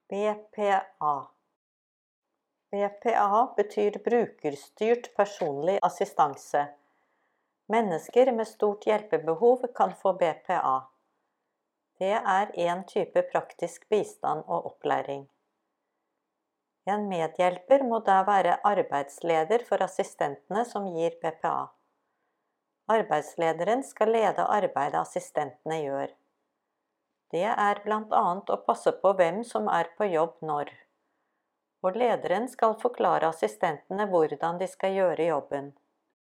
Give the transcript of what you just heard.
BPA. BPA betyr brukerstyrt personlig assistanse. Mennesker med stort hjelpebehov kan få BPA. Det er en type praktisk bistand og opplæring. En medhjelper må da være arbeidsleder for assistentene som gir BPA. Arbeidslederen skal lede arbeidet assistentene gjør. Det er blant annet å passe på hvem som er på jobb når. Og lederen skal forklare assistentene hvordan de skal gjøre jobben.